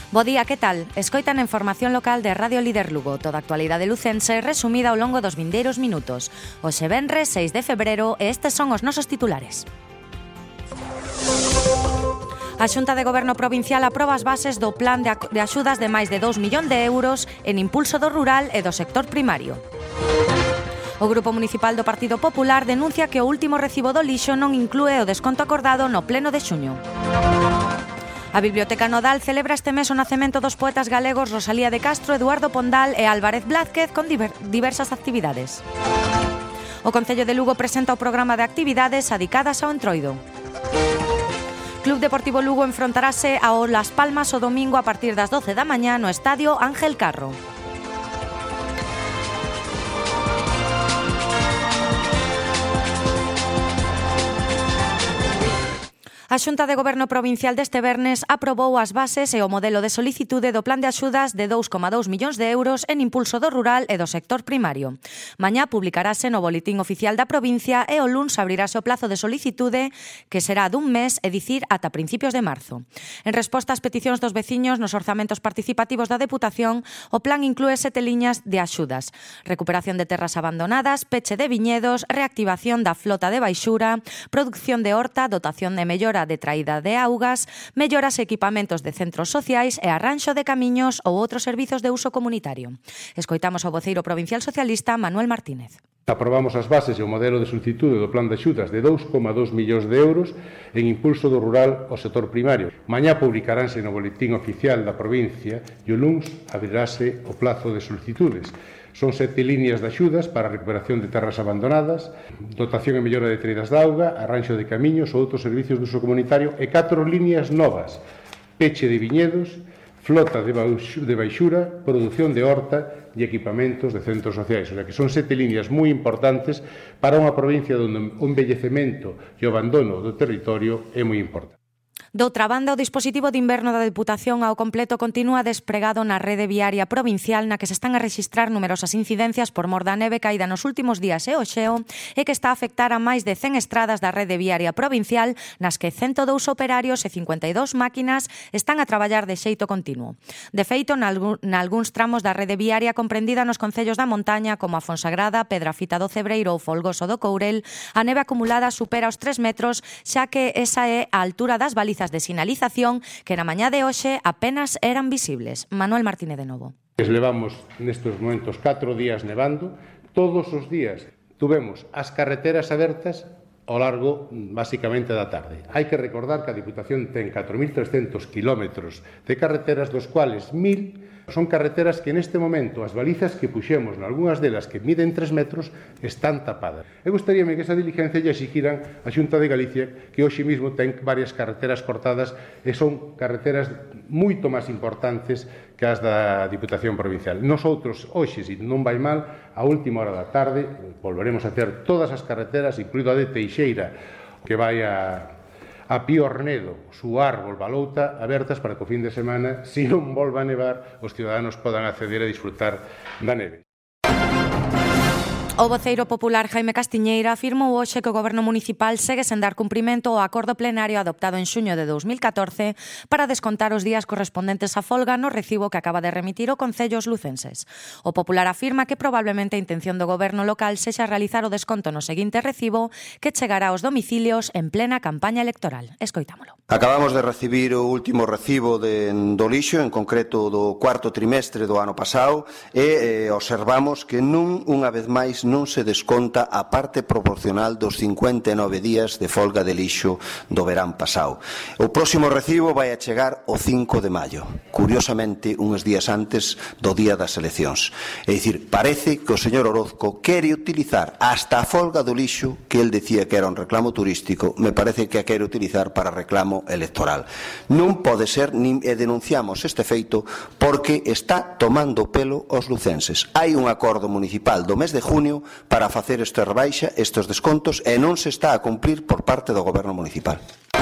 Bo día, que tal? Escoitan a información local de Radio Líder Lugo, toda a actualidade lucense resumida ao longo dos vindeiros minutos. Hoxe venres 6 de febreiro e estes son os nosos titulares. A Xunta de Goberno Provincial aproba as bases do plan de axudas de máis de 2 millóns de euros en impulso do rural e do sector primario. O Grupo Municipal do Partido Popular denuncia que o último recibo do lixo non inclúe o desconto acordado no pleno de xuño. A Biblioteca Nodal celebra este mes o nacemento dos poetas galegos Rosalía de Castro, Eduardo Pondal e Álvarez Blázquez con diversas actividades. O Concello de Lugo presenta o programa de actividades adicadas ao Entroido. Club Deportivo Lugo enfrontarase ao Las Palmas o domingo a partir das 12 da mañá no Estadio Ángel Carro. A Xunta de Goberno Provincial deste vernes aprobou as bases e o modelo de solicitude do plan de axudas de 2,2 millóns de euros en impulso do rural e do sector primario. Mañá publicarase no Boletín Oficial da provincia e o luns abrirase o plazo de solicitude, que será dun mes, é dicir, ata principios de marzo. En resposta ás peticións dos veciños nos orzamentos participativos da Deputación, o plan inclúe 7 liñas de axudas: recuperación de terras abandonadas, peche de viñedos, reactivación da flota de baixura, produción de horta, dotación de mellora de traída de augas, melloras e equipamentos de centros sociais e arranxo de camiños ou outros servizos de uso comunitario. Escoitamos ao voceiro provincial socialista Manuel Martínez. Aprobamos as bases e o modelo de solicitude do plan de axudas de 2,2 millóns de euros en impulso do rural ao sector primario. Mañá publicaránse no Boletín Oficial da provincia e o luns abrirase o plazo de solicitudes. Son 7 líneas de axudas para a recuperación de terras abandonadas, dotación e mellora de traídas de auga, arranxo de camiños ou outros servicios de uso comunitario e 4 líneas novas: peche de viñedos, flota de baixura, produción de horta e equipamentos de centros sociais. O sea que son 7 líneas moi importantes para unha provincia onde o envellecemento e o abandono do territorio é moi importante. Doutra banda, o dispositivo de inverno da Deputación ao completo continúa despregado na rede viaria provincial, na que se están a rexistrar numerosas incidencias por mor da neve caída nos últimos días e o xeo, e que está a afectar a máis de 100 estradas da rede viaria provincial, nas que 102 operarios e 52 máquinas están a traballar de xeito continuo. De feito, nalgúns tramos da rede viaria comprendida nos concellos da montaña, como a Fonsagrada, Pedrafita do Cebreiro ou Folgoso do Courel, a neve acumulada supera os 3 metros, xa que esa é a altura das balizas de sinalización que na mañá de hoxe apenas eran visibles. Manuel Martínez de novo. Levamos nestes momentos 4 días nevando. Todos os días tuvemos as carreteras abertas ao largo, basicamente, da tarde. Hai que recordar que a Diputación ten 4.300 kilómetros de carreteras, dos cuales 1.000 son carreteras que neste momento as balizas que puxemos, nalgúnas delas que miden 3 metros, están tapadas. E gustaríame que esa diligencia lle exigiran a Xunta de Galicia, que hoxe mesmo ten varias carreteras cortadas e son carreteras moito máis importantes que as da Diputación Provincial. Nosotros, hoxe, se non vai mal, a última hora da tarde, volveremos a ter todas as carreteras, incluído a de Teixeira, que vai a Piornedo, Suar, Volvalouta, abertas para que o fin de semana, se non volva a nevar, os ciudadanos podan acceder a disfrutar da neve. O voceiro popular Jaime Castiñeira afirmou hoxe que o Goberno Municipal segue sen dar cumprimento ao acordo plenario adoptado en xuño de 2014 para descontar os días correspondentes á folga no recibo que acaba de remitir o Concello aos lucenses. O popular afirma que probablemente a intención do Goberno local sexa realizar o desconto no seguinte recibo, que chegará aos domicilios en plena campaña electoral. Escoitámolo. Acabamos de recibir o último recibo do lixo, en concreto do cuarto trimestre do ano pasado, e observamos que unha vez máis non se desconta a parte proporcional dos 59 días de folga de lixo do verán pasado. O próximo recibo vai a chegar o 5 de maio, curiosamente uns días antes do día das eleccións. É dicir, parece que o señor Orozco quere utilizar hasta a folga do lixo, que el decía que era un reclamo turístico, me parece que a quere utilizar para reclamo electoral. Non pode ser, e denunciamos este feito, porque está tomando pelo aos lucenses. Hai un acordo municipal do mes de junio para facer esta rebaixa, estes descontos, e non se está a cumplir por parte do Goberno Municipal.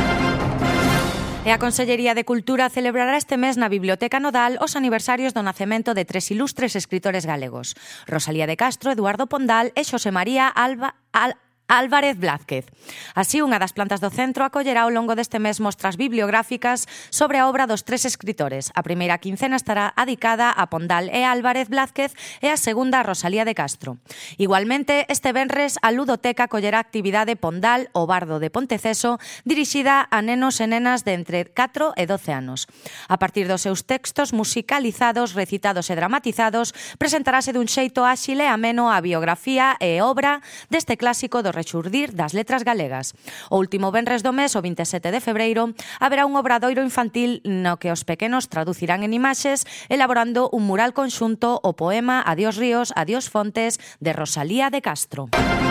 E a Consellería de Cultura celebrará este mes na Biblioteca Nodal os aniversarios do nacemento de 3 ilustres escritores galegos: Rosalía de Castro, Eduardo Pondal e Xosé María Álvarez Blázquez. Así, unha das plantas do centro acollerá ao longo deste mes mostras bibliográficas sobre a obra dos tres escritores. A primeira quincena estará dedicada a Pondal e Álvarez Blázquez e a segunda a Rosalía de Castro. Igualmente, este venres a Ludoteca acollerá a actividade Pondal, o bardo de Ponteceso, dirixida a nenos e nenas de entre 4 e 12 anos. A partir dos seus textos musicalizados, recitados e dramatizados, presentarase dun xeito áxil e ameno a biografía e obra deste clásico do rexurdir das letras galegas. O último venres do mes, o 27 de febreiro, haberá un obradoiro infantil no que os pequenos traducirán en imaxes elaborando un mural conxunto o poema Adiós ríos, adiós fontes de Rosalía de Castro.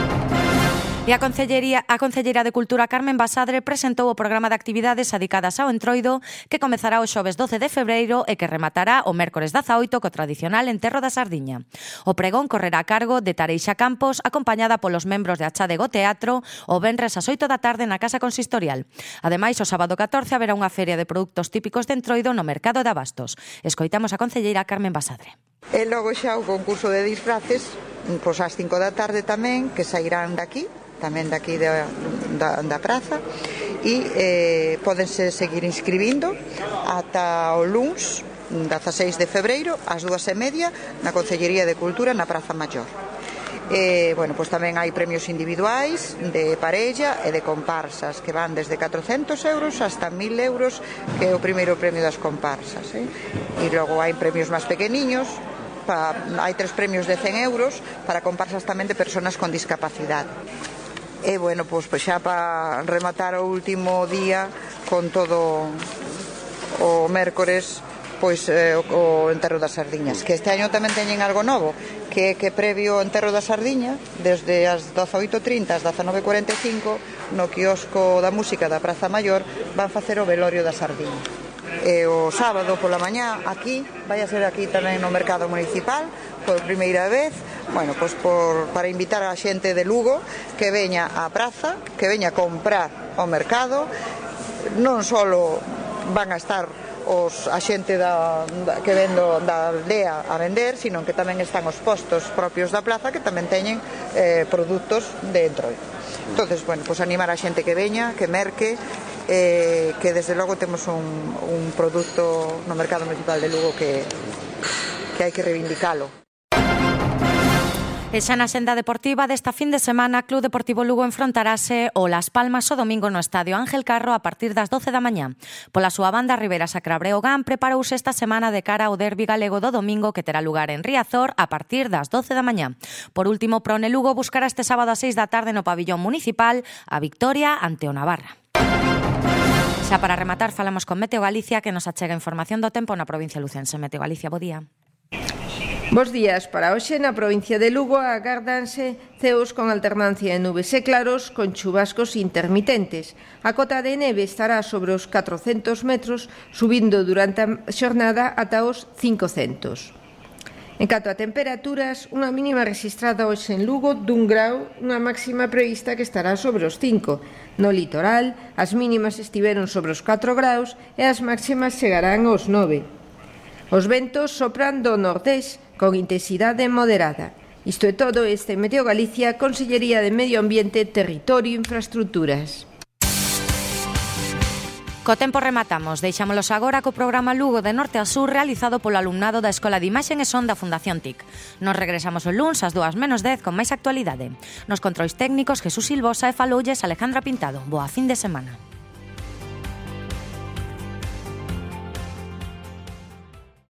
E a Concelleira de Cultura Carmen Basadre presentou o programa de actividades adicadas ao Entroido que comezará o xoves 12 de febreiro e que rematará o mércores 18 co tradicional enterro da sardiña. O pregón correrá a cargo de Tareixa Campos acompañada polos membros de Achadego Teatro o venres ás 8 da tarde na Casa Consistorial. Ademais, o sábado 14 haberá unha feria de produtos típicos de Entroido no mercado de abastos. Escoitamos a Concelleira Carmen Basadre. E logo xa o concurso de disfraces, pois ás 5 da tarde tamén, que sairán daqui, tamén daqui da praza, e pódense seguir inscribindo ata o luns 16 de febreiro ás 2:30 na Concellería de Cultura na Praza Maior. Bueno, pois tamén hai premios individuais de parella e de comparsas que van desde 400 euros hasta 1000 euros, que é o primeiro premio das comparsas, e logo hai premios máis pequeniños. Hai 3 premios de 100 euros para comparsas tamén de persoas con discapacidade. E, bueno, pois xa para rematar o último día con todo o mércores, pois o enterro das sardiñas, que este año tamén teñen algo novo, que previo ao enterro da sardiña, desde as 18:30 ás 19:45, no quiosco da música da Praza Maior, van facer o velorio da sardiña. E o sábado pola mañá aquí, vai a ser aquí tamén no mercado municipal por primeira vez, bueno, pois para invitar a xente de Lugo que veña á praza, que veña a comprar ao mercado. Non só van a estar a xente que vendo da aldea a vender, sino que tamén están os postos propios da plaza que tamén teñen produtos de Entroido. Entonces, bueno, pois animar a xente que veña, que merque, que desde logo temos un produto no mercado municipal de Lugo que hai que reivindicalo. E xa na senda deportiva desta fin de semana, Club Deportivo Lugo enfrontarase o Las Palmas o domingo no Estadio Ángel Carro a partir das 12 da mañá. Pola súa banda, Rivera Sacra Breogán preparouse esta semana de cara ao derbi galego do domingo que terá lugar en Riazor a partir das 12 da mañá. Por último, Prone Lugo buscará este sábado a 6 da tarde no pabillón municipal a victoria ante o Navarra. Xa para rematar, falamos con Meteo Galicia que nos achega información do tempo na provincia lucense. Meteo Galicia, bo día. Bos días. Para hoxe na provincia de Lugo agárdanse ceos con alternancia de nubes e claros con chubascos intermitentes. A cota de neve estará sobre os 400 metros, subindo durante a xornada ata os 500. En canto a temperaturas, unha mínima registrada hoxe en Lugo dun grau, unha máxima prevista que estará sobre os 5. No litoral, as mínimas estiveron sobre os 4 graus e as máximas chegarán aos 9. Os ventos sopran do nordés con intensidade moderada. Isto é todo este Meteo Galicia, Consellería de Medio Ambiente, Territorio e Infraestructuras. Co tempo rematamos. Deixámolos agora co programa Lugo de Norte a Sur realizado polo alumnado da Escola de Imaxe e Son da Fundación TIC. Nos regresamos o luns ás 2:10 con máis actualidade. Nos controis técnicos Jesús Silvosa e faloulles Alejandra Pintado. Boa fin de semana.